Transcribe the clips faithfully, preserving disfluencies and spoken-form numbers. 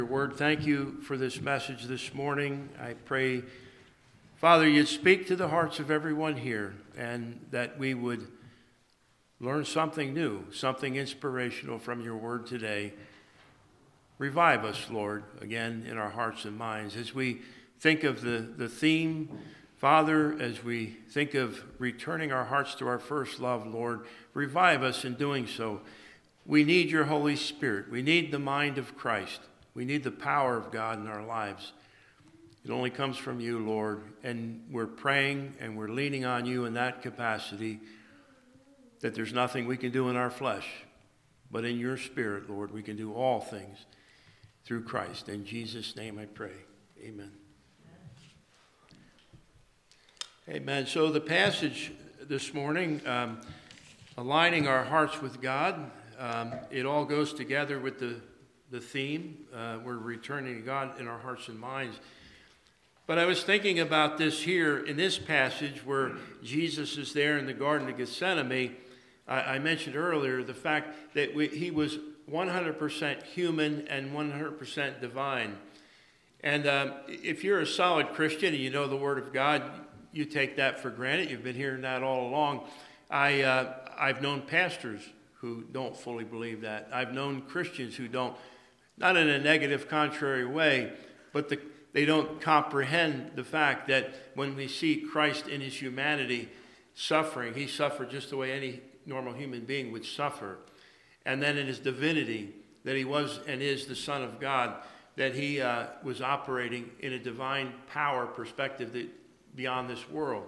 Your word, thank you for this message this morning. I pray, Father, you'd speak to the hearts of everyone here and that we would learn something new, something inspirational from your word today. Revive us, Lord, again in our hearts and minds. As we think of the, the theme, Father, as we think of returning our hearts to our first love, Lord, revive us in doing so. We need your Holy Spirit. We need the mind of Christ. We need the power of God in our lives. It only comes from you, Lord, and we're praying and we're leaning on you in that capacity, that there's nothing we can do in our flesh, but in your Spirit, Lord, we can do all things through Christ. In Jesus' name I pray. Amen. Amen. So the passage this morning, um, aligning our hearts with God, um, it all goes together with the the theme. Uh, we're returning to God in our hearts and minds. But I was thinking about this here in this passage where Jesus is there in the Garden of Gethsemane. I, I mentioned earlier the fact that we, he was one hundred percent human and one hundred percent divine. And um, if you're a solid Christian and you know the Word of God, you take that for granted. You've been hearing that all along. I, uh, I've known pastors who don't fully believe that. I've known Christians who don't, not in a negative, contrary way, but the, they don't comprehend the fact that when we see Christ in his humanity suffering, he suffered just the way any normal human being would suffer. And then in his divinity, that he was and is the Son of God, that he uh, was operating in a divine power perspective that beyond this world.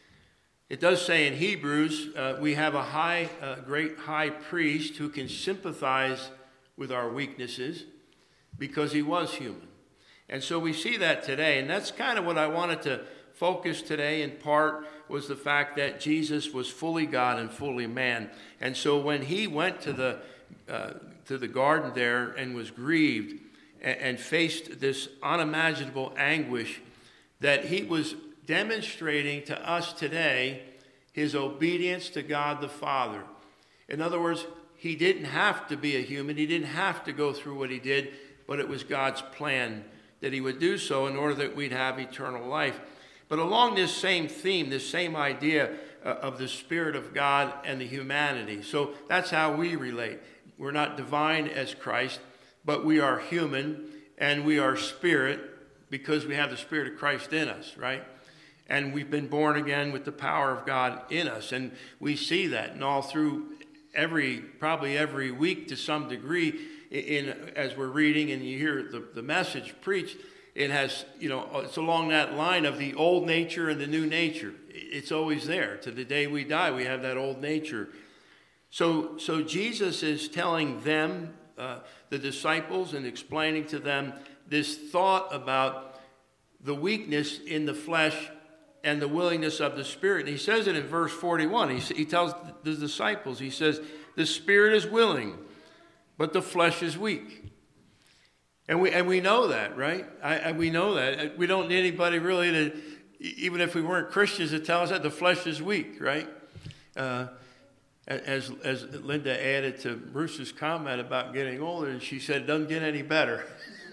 It does say in Hebrews, uh, we have a high, uh, great high priest who can sympathize with our weaknesses because he was human. And so we see that today, and that's kind of what I wanted to focus today in part, was the fact that Jesus was fully God and fully man. And so when he went to the uh, to the garden there and was grieved and, and faced this unimaginable anguish, that he was demonstrating to us today his obedience to God the Father. In other words, he didn't have to be a human. He didn't have to go through what he did, but it was God's plan that he would do so in order that we'd have eternal life. But along this same theme, this same idea uh, of the Spirit of God and the humanity. So that's how we relate. We're not divine as Christ, but we are human and we are spirit because we have the Spirit of Christ in us, right? And we've been born again with the power of God in us. And we see that and all through every, probably every week to some degree, in as we're reading and you hear the, the message preached, it has, you know, it's along that line of the old nature and the new nature. It's always there. To the day we die, we have that old nature. So, so Jesus is telling them, uh, the disciples, and explaining to them this thought about the weakness in the flesh and the willingness of the Spirit. And he says it in verse forty-one. He, he tells the disciples, he says, the Spirit is willing, but the flesh is weak. And we and we know that, right? I, and we know that. We don't need anybody really to, even if we weren't Christians, to tell us that the flesh is weak, right? Uh, as, as Linda added to Bruce's comment about getting older, and she said, it doesn't get any better.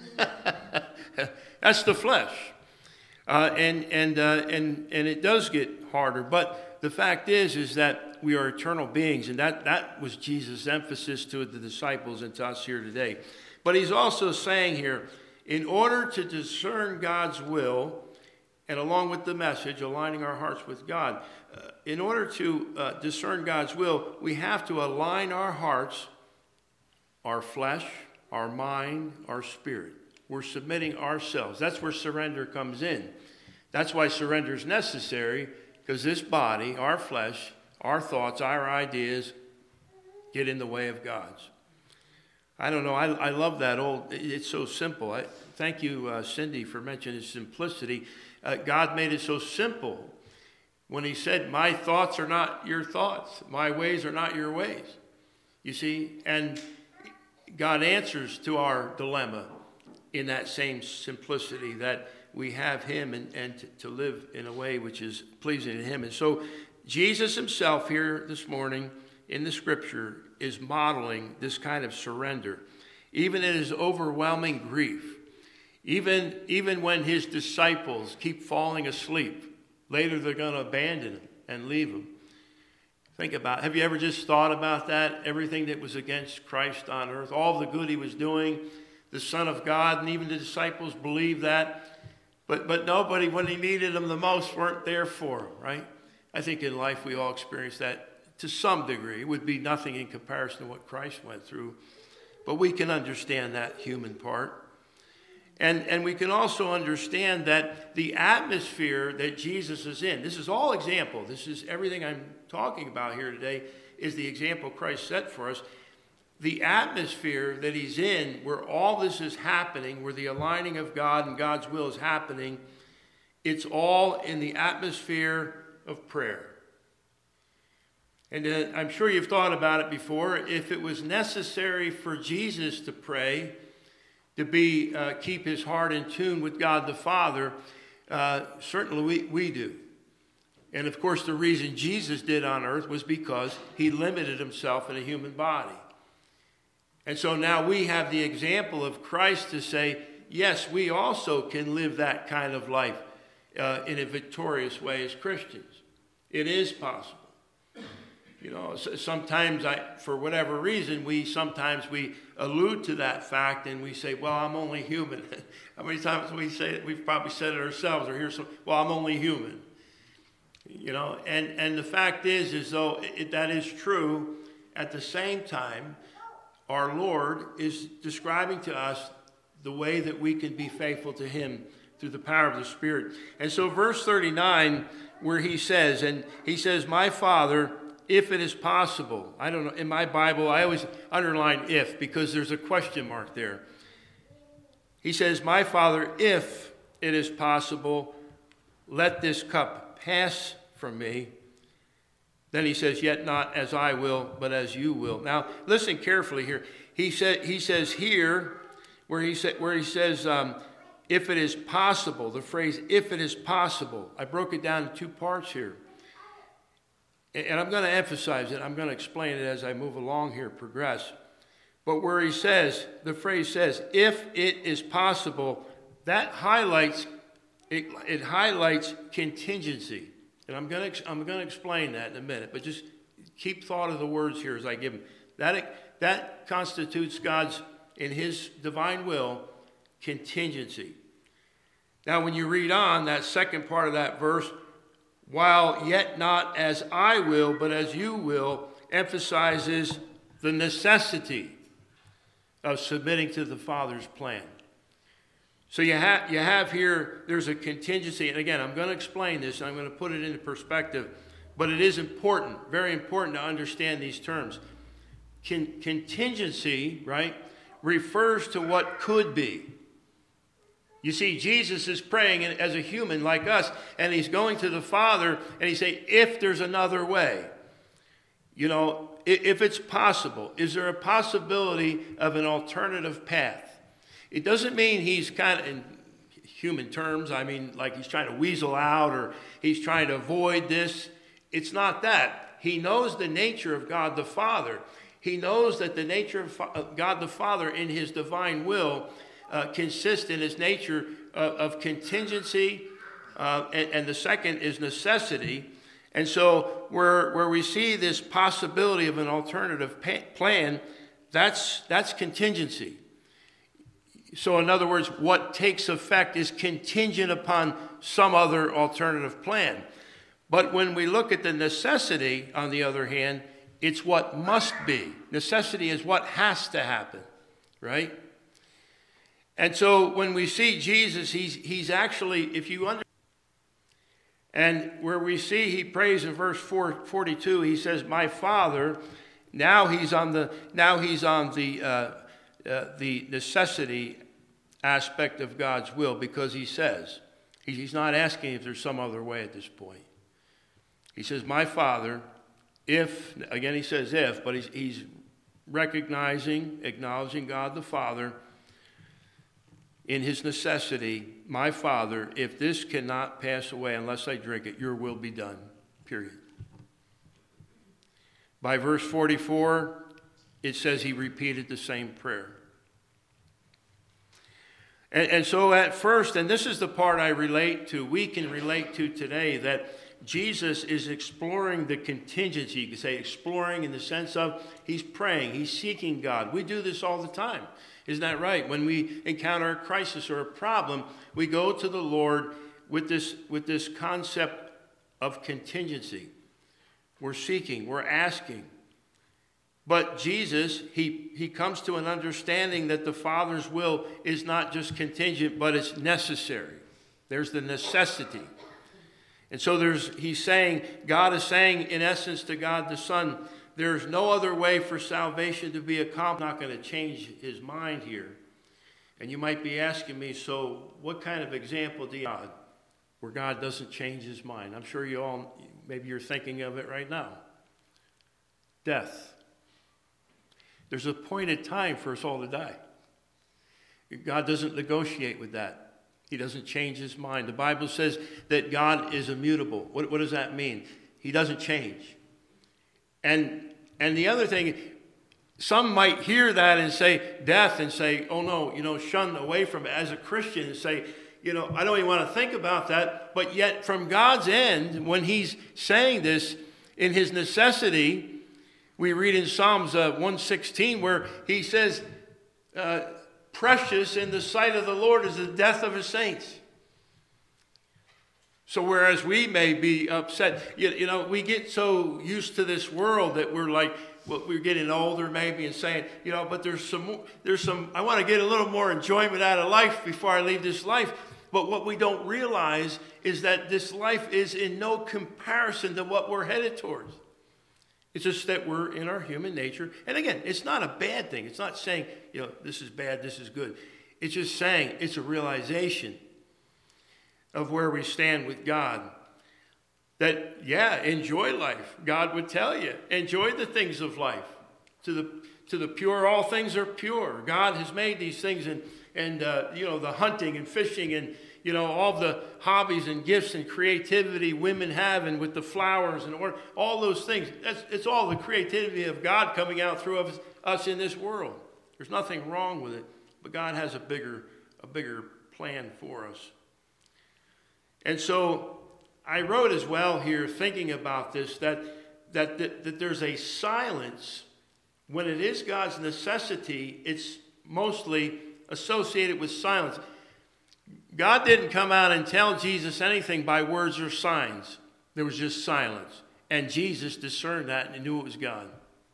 That's the flesh. Uh, and and uh, and and it does get harder, but the fact is, is that we are eternal beings, and that that was Jesus' emphasis to the disciples and to us here today. But he's also saying here, in order to discern God's will, and along with the message, aligning our hearts with God, uh, in order to uh, discern God's will, we have to align our hearts, our flesh, our mind, our spirit. We're submitting ourselves. That's where surrender comes in. That's why surrender is necessary, because this body, our flesh, our thoughts, our ideas get in the way of God's. I don't know. I, I love that old. It's so simple. I, thank you, uh, Cindy, for mentioning simplicity. Uh, God made it so simple when he said, my thoughts are not your thoughts. My ways are not your ways. You see? And God answers to our dilemma in that same simplicity, that we have him and, and to, to live in a way which is pleasing to him. And so Jesus himself here this morning in the scripture is modeling this kind of surrender. even in his overwhelming grief, even, even when his disciples keep falling asleep. Later they're going to abandon him and leave him. Think about it. Have you ever just thought about that? Everything that was against Christ on earth, all the good he was doing, the Son of God, and even the disciples believed that. But, but nobody, when he needed them the most, weren't there for him, right? I think in life we all experience that to some degree. It would be nothing in comparison to what Christ went through. But we can understand that human part. And, and we can also understand that the atmosphere that Jesus is in, this is all example. This is everything I'm talking about here today is the example Christ set for us. The atmosphere that he's in, where all this is happening, where the aligning of God and God's will is happening, it's all in the atmosphere of prayer. And uh, I'm sure you've thought about it before. If it was necessary for Jesus to pray, to be uh, keep his heart in tune with God the Father, uh, certainly we, we do. And of course, the reason Jesus did on earth was because he limited himself in a human body. And so now we have the example of Christ to say, yes, we also can live that kind of life uh, in a victorious way as Christians. It is possible. You know, sometimes I, for whatever reason, we sometimes we allude to that fact and we say, well, I'm only human. How many times we say it? We've probably said it ourselves or hear some, well, I'm only human. You know, and, and the fact is, is though it, that is true, at the same time, our Lord is describing to us the way that we can be faithful to him through the power of the Spirit. And so verse thirty-nine, where he says, and he says, my Father, if it is possible. I don't know, in my Bible, I always underline if because there's a question mark there. He says, my Father, if it is possible, let this cup pass from me. Then he says, yet not as I will, but as you will. Now, listen carefully here. He said, he says here, where he, sa- where he says, um, if it is possible, the phrase, if it is possible. I broke it down in two parts here. And I'm going to emphasize it. I'm going to explain it as I move along here, progress. But where he says, the phrase says, if it is possible, that highlights, it, it highlights contingency. And I'm going to I'm going to explain that in a minute. But just keep thought of the words here as I give them. That, that constitutes God's, in his divine will, contingency. Now, when you read on, that second part of that verse, while yet not as I will, but as you will, emphasizes the necessity of submitting to the Father's plan. So you have you have here, there's a contingency. And again, I'm going to explain this, and I'm going to put it into perspective. But it is important, very important to understand these terms. Con- contingency, right, refers to what could be. You see, Jesus is praying as a human like us, and he's going to the Father, and he's saying, if there's another way, you know, if it's possible, is there a possibility of an alternative path? It doesn't mean he's kind of, in human terms, I mean, like he's trying to weasel out or he's trying to avoid this. It's not that. He knows the nature of God the Father. He knows that the nature of God the Father in his divine will Uh, consist in his nature of, of contingency, uh, and, and the second is necessity. And so where, where we see this possibility of an alternative pa- plan, that's, that's contingency. So in other words, what takes effect is contingent upon some other alternative plan. But when we look at the necessity, on the other hand, it's what must be. Necessity is what has to happen, right? And so when we see Jesus, he's, he's actually, if you understand, and where we see he prays in verse four, forty-two, he says, my Father, now he's on the, now he's on the, uh, uh, the necessity aspect of God's will, because he says, he's not asking if there's some other way at this point. He says, my Father, if, again he says if, but he's, he's recognizing, acknowledging God the Father, in his necessity, my Father, if this cannot pass away unless I drink it, your will be done, period. By verse forty-four, it says he repeated the same prayer. And, and so at first, and this is the part I relate to, we can relate to today, that Jesus is exploring the contingency. You could say exploring in the sense of he's praying, he's seeking God. We do this all the time. Isn't that right? When we encounter a crisis or a problem, we go to the Lord with this, with this concept of contingency. We're seeking, we're asking. But Jesus, he, he comes to an understanding that the Father's will is not just contingent, but it's necessary. There's the necessity. And so there's, he's saying, God is saying, in essence, to God the Son, there's no other way for salvation to be accomplished. I'm not going to change his mind here. And you might be asking me, so what kind of example do you have where God doesn't change his mind? I'm sure you all, maybe you're thinking of it right now. Death. There's a appointed time for us all to die. God doesn't negotiate with that. He doesn't change his mind. The Bible says that God is immutable. What, what does that mean? He doesn't change. And, and the other thing, some might hear that and say death and say, oh no, you know, shun away from it. As a Christian and say, you know, I don't even want to think about that. But yet from God's end, when he's saying this in his necessity, we read in Psalms uh, one sixteen where he says, uh, precious in the sight of the Lord is the death of his saints. So whereas we may be upset, you, you know, we get so used to this world that we're like, well, we're getting older maybe and saying, you know, but there's some, there's some, I want to get a little more enjoyment out of life before I leave this life. But what we don't realize is that this life is in no comparison to what we're headed towards. It's just that we're in our human nature. And again, it's not a bad thing. It's not saying, you know, this is bad, this is good. It's just saying it's a realization of where we stand with God. That, yeah, enjoy life. God would tell you, enjoy the things of life. To the to the pure, all things are pure. God has made these things, and, and uh, you know, the hunting and fishing and, you know, all the hobbies and gifts and creativity women have, and with the flowers and all those things. That's, it's all the creativity of God coming out through us, us in this world. There's nothing wrong with it, but God has a bigger, a bigger plan for us. And so I wrote as well here, thinking about this, that, that, that, that there's a silence. When it is God's necessity, it's mostly associated with silence. God didn't come out and tell Jesus anything by words or signs. There was just silence. And Jesus discerned that and knew it was God.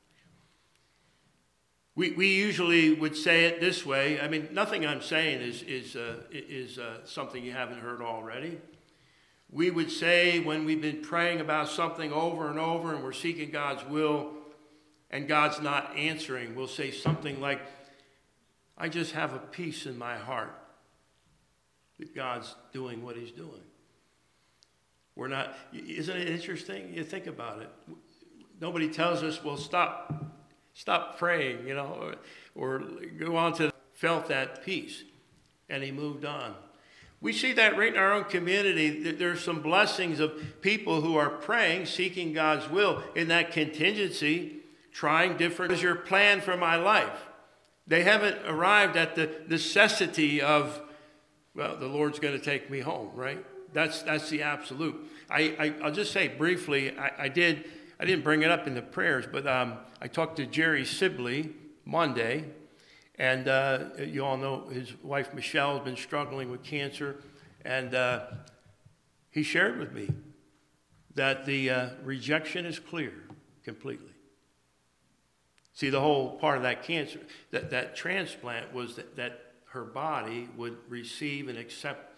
We we usually would say it this way. I mean, nothing I'm saying is, is, uh, is uh, something you haven't heard already. We would say when we've been praying about something over and over and we're seeking God's will and God's not answering, we'll say something like, I just have a peace in my heart that God's doing what he's doing. We're not, isn't it interesting? You think about it. Nobody tells us, well, stop, stop praying, you know, or, or go on to felt that peace. And he moved on. We see that right in our own community. There's some blessings of people who are praying, seeking God's will in that contingency, trying different. What is your plan for my life? They haven't arrived at the necessity of, well, the Lord's going to take me home, right? That's that's the absolute. I, I I'll just say briefly. I, I did I didn't bring it up in the prayers, but um, I talked to Jerry Sibley Monday, and uh, you all know his wife Michelle has been struggling with cancer, and uh, he shared with me that the uh, rejection is clear completely. See, the whole part of that cancer, that that transplant was that that. her body would receive and accept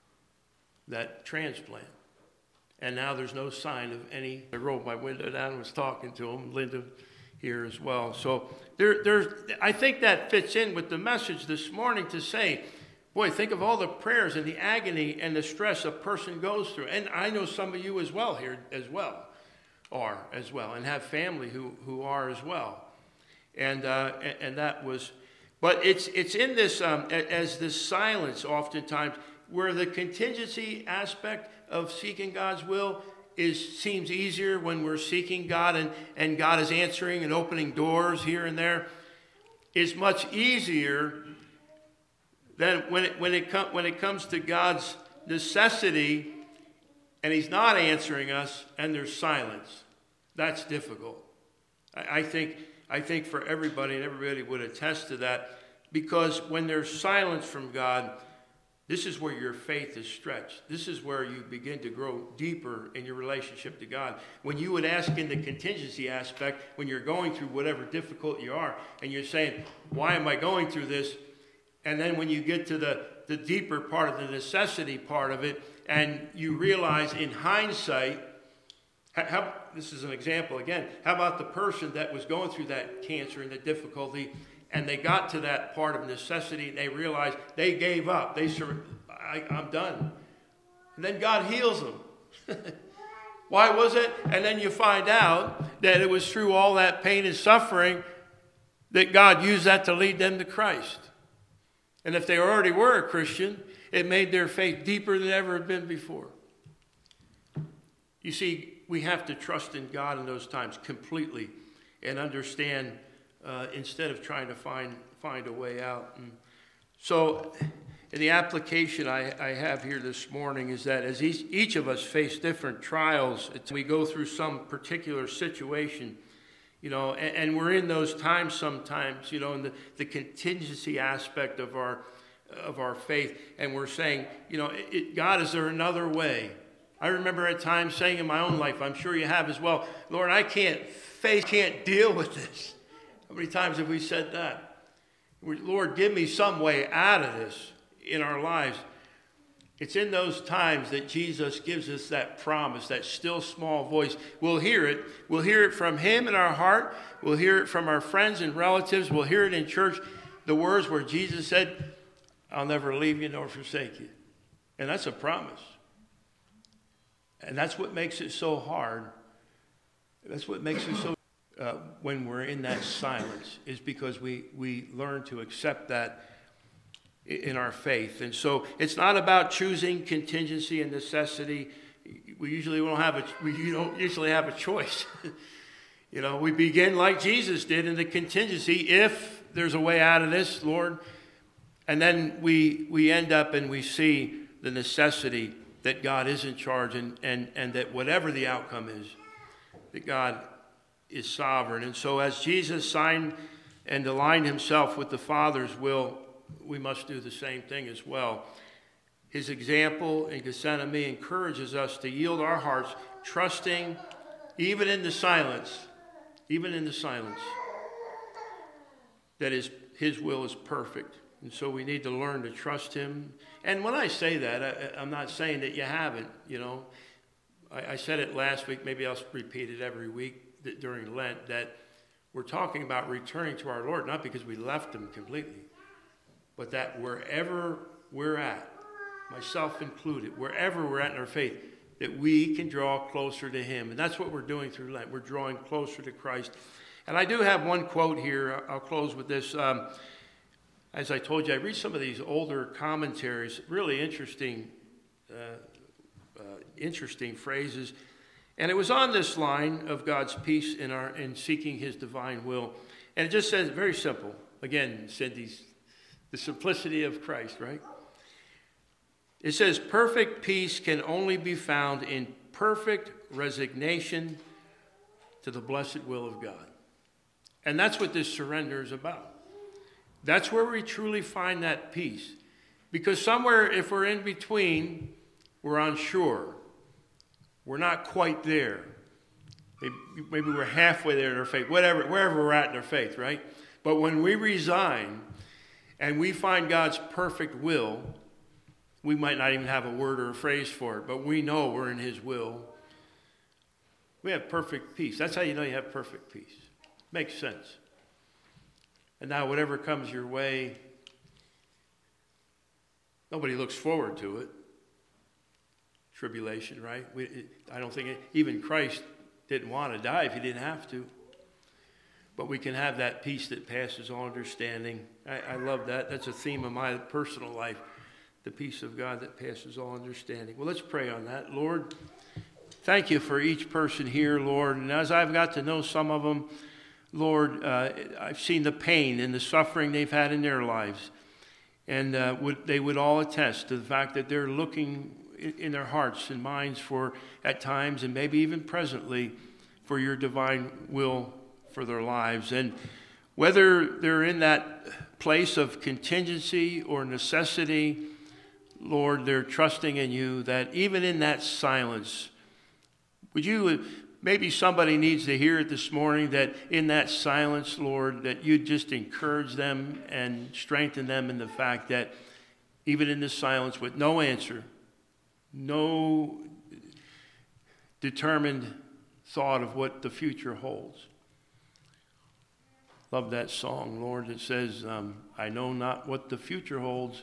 that transplant. And now there's no sign of any. I rolled my window down and was talking to him, Linda here as well. So there, there's, I think that fits in with the message this morning to say, boy, think of all the prayers and the agony and the stress a person goes through. And I know some of you as well here as well, are as well, and have family who, who are as well. And, uh, and, and that was... But it's it's in this, um, as this silence oftentimes, where the contingency aspect of seeking God's will is seems easier when we're seeking God and, and God is answering and opening doors here and there. It's much easier then when it, when it, com- when it comes to God's necessity, and he's not answering us, and there's silence, that's difficult. I, I think I think for everybody, and everybody would attest to that, because when there's silence from God, this is where your faith is stretched. This is where you begin to grow deeper in your relationship to God. When you would ask in the contingency aspect, when you're going through whatever difficult you are, and you're saying, why am I going through this? And then when you get to the, the deeper part of the necessity part of it, and you realize in hindsight, how, this is an example again, how about the person that was going through that cancer and the difficulty, and they got to that part of necessity, and they realized they gave up. They sur- I, I'm done. And then God heals them. Why was it? And then you find out that it was through all that pain and suffering that God used that to lead them to Christ. And if they already were a Christian, it made their faith deeper than ever had been before. You see, we have to trust in God in those times completely and understand uh, instead of trying to find find a way out. And so in the application I, I have here this morning is that as each, each of us face different trials, it's, we go through some particular situation, you know, and, and we're in those times sometimes, you know, in the, the contingency aspect of our of our faith, and we're saying, you know, it, God, is there another way? I remember at times saying in my own life, I'm sure you have as well, Lord, I can't face, can't deal with this. How many times have we said that? Lord, give me some way out of this in our lives. It's in those times that Jesus gives us that promise, that still small voice. We'll hear it. We'll hear it from him in our heart. We'll hear it from our friends and relatives. We'll hear it in church. The words where Jesus said, I'll never leave you nor forsake you. And that's a promise. And that's what makes it so hard. That's what makes it so uh, when we're in that silence, is because we, we learn to accept that in our faith. And so it's not about choosing contingency and necessity. We usually don't have a, we don't usually have a choice. You know, we begin like Jesus did in the contingency. If there's a way out of this, Lord, and then we we end up and we see the necessity that God is in charge, and, and, and that whatever the outcome is, that God is sovereign. And so as Jesus signed and aligned himself with the Father's will, we must do the same thing as well. His example in Gethsemane encourages us to yield our hearts, trusting even in the silence, even in the silence, that his, his will is perfect. And so we need to learn to trust him. And when I say that, I, I'm not saying that you haven't, you know. I, I said it last week, maybe I'll repeat it every week that during Lent, that we're talking about returning to our Lord, not because we left him completely, but that wherever we're at, myself included, wherever we're at in our faith, that we can draw closer to him. And that's what we're doing through Lent. We're drawing closer to Christ. And I do have one quote here. I'll close with this. Um, As I told you, I read some of these older commentaries, really interesting, uh, uh, interesting phrases. And it was on this line of God's peace in our in seeking his divine will. And it just says, very simple. Again, Cindy's, the simplicity of Christ, right? It says, perfect peace can only be found in perfect resignation to the blessed will of God. And that's what this surrender is about. That's where we truly find that peace. Because somewhere, if we're in between, we're unsure. We're not quite there. Maybe, maybe we're halfway there in our faith, whatever, wherever we're at in our faith, right? But when we resign and we find God's perfect will, we might not even have a word or a phrase for it, but we know we're in his will. We have perfect peace. That's how you know you have perfect peace. Makes sense. And now whatever comes your way, nobody looks forward to it. Tribulation, right? We, it, I don't think it, even Christ didn't want to die if he didn't have to. But we can have that peace that passes all understanding. I, I love that. That's a theme of my personal life, the peace of God that passes all understanding. Well, let's pray on that. Lord, thank you for each person here, Lord. And as I've got to know some of them, Lord, uh, I've seen the pain and the suffering they've had in their lives. And uh, would, they would all attest to the fact that they're looking in, in their hearts and minds for, at times, and maybe even presently, for your divine will for their lives. And whether they're in that place of contingency or necessity, Lord, they're trusting in you that even in that silence, would you, maybe somebody needs to hear it this morning, that in that silence, Lord, that you just encourage them and strengthen them in the fact that even in this silence with no answer, no determined thought of what the future holds. Love that song, Lord, that says, um, I know not what the future holds,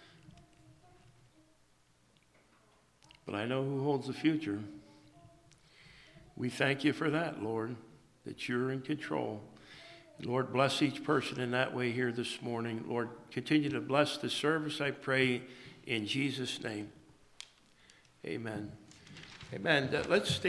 but I know who holds the future. We thank you for that, Lord, that you're in control. Lord, bless each person in that way here this morning. Lord, continue to bless the service, I pray, in Jesus' name. Amen. Amen. Let's stay.